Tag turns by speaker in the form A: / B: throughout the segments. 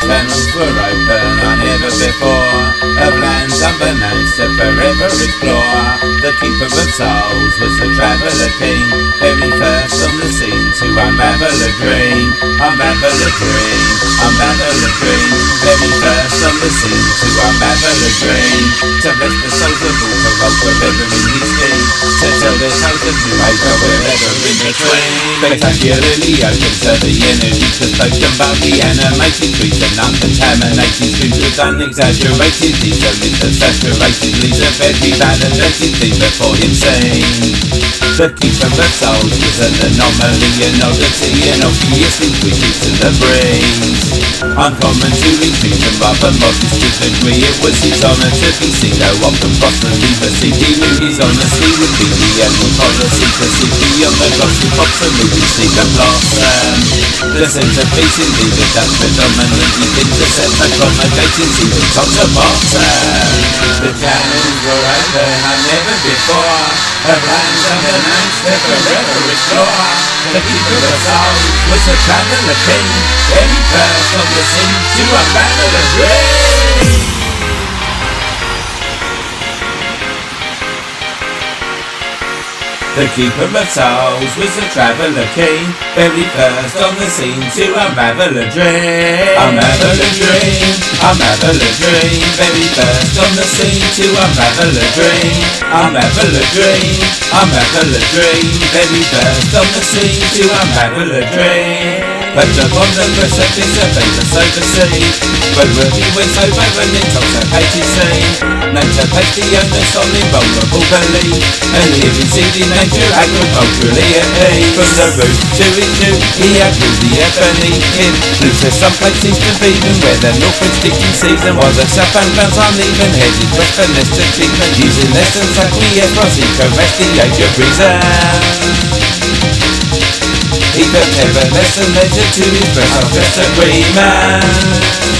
A: channels were open like never before, of lands unbeknownst to forever explore. The keeper of souls was the traveller king, very first on the scene to unravel a dream. Unravel a dream, unravel a dream, very first on the scene to unravel a dream. To bless the souls of all parole forever in his scheme, to tell their tales of new age wherever in between. Spectacularly open to the energy spoken by the animated trees and uncontaminated streams with unexaggerated these are saturated leaves of every validated thing before him seen. The keeper of souls was an anomaly, an oddity, an obvious intuition to the breeze. Uncommon to extremes and rather modest to degree, it was his honour to be seen, though often possibly received. He knew his honesty would be the only policy to see beyond the glossy pops and movies, see the blossom. The centerpiece indeed of that predominantly intercept, accommodating see the top to bottom. The channels were open like never before, of lands unbeknownst to forever explore. The keeper of souls was the traveller king, very first on the scene to unravel a dream. The keeper of souls was the traveller king, very first on the scene to unravel a dream. Unravel a dream, unravel a dream, very first on the scene to unravel a dream. Unravel a dream, unravel a dream, very first on the scene to unravel a dream. Perched upon the precipice of famous oversea, roadworthy when sober and intoxicated sea. Nature placed the onus on invulnerable belief, and here receding nature agriculturally at peace. From the root to its shoot, he had grew the ebony in Pluto, some places to be and where the northward sticking season, while the southbound grounds uneven headed west finesse achievement, using lessons acquiesced was he caressed the age of reason. He felt nevertheless a leisure to express our disagreement.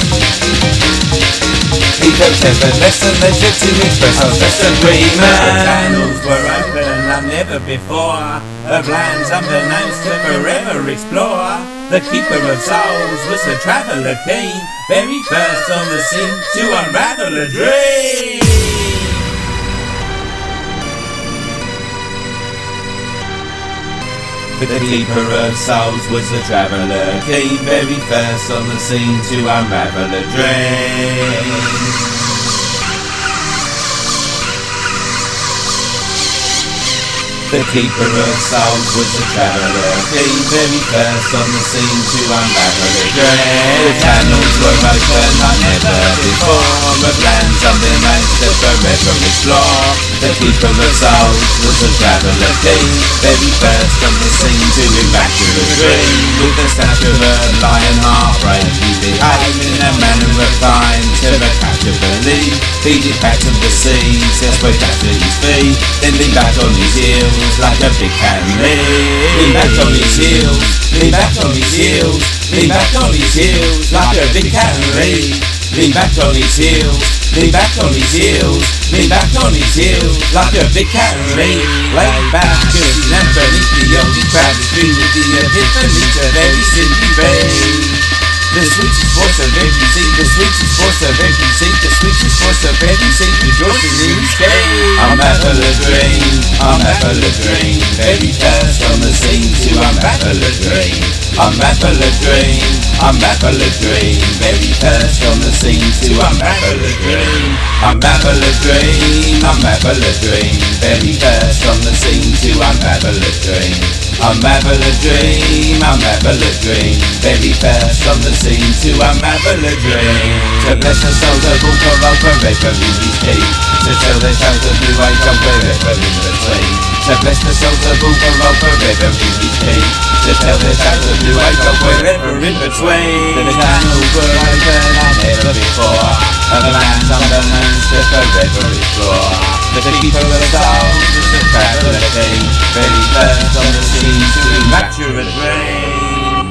A: He felt nevertheless a leisure to express our disagreement. The channels were open like never before, of lands unbeknownst to forever explore. The keeper of souls was the traveller king, very first on the scene to unravel a dream. The keeper of souls was the traveller king, very first on the scene to unravel a dream. The keeper of souls was the traveller king, very first on the scene to unravel a dream. The channels were open like never before, of lands unbeknownst to forever explore. The keeper of souls was the traveller king, very first on the scene to evacuate a dream. With the stature of a lion heartbreak, he behaved in a manner of kind to the catcher believe. He did back to the sea, says way back to his feet, then leaned back on his heels like a big cat lean back on his heels, lean back on his heels, lean back on his heels like a big cat lean back on his heels, lean back on his heels, lean back on his heels like a big cat lay back, cursing and beneath the only tragic dream with the epiphany to every city bay. The sweetest voice of every seed, the sweetest voice of every seed, the sweetest voice of every seed, rejoicing in his day. Unravel a dream, unravel a dream, very first on the scene to unravel a dream. Unravel a dream, unravel a dream, very first on the scene to unravel a dream. Unravel a dream, unravel a dream, very first on the scene to unravel a dream. Unravel a dream, unravel a dream, very first on the scene to unravel a dream. To bless the souls of all parole forever in his key, to tell their tales of new age and wherever in between. To bless the souls of all parole forever in his key, to tell their tales of new age and wherever in between. The channels were open like never before, of lands unbeknownst to forever explore. The keeper of souls is the traveller king, very first on the scene to enrapture a dream.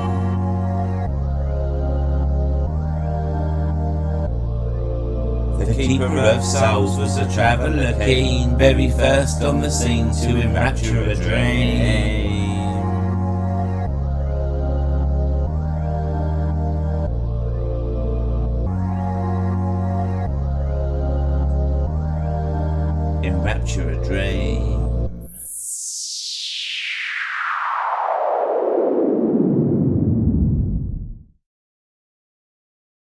A: The keeper of souls was the traveller king, very first on the scene to enrapture a dream. rapture a dream.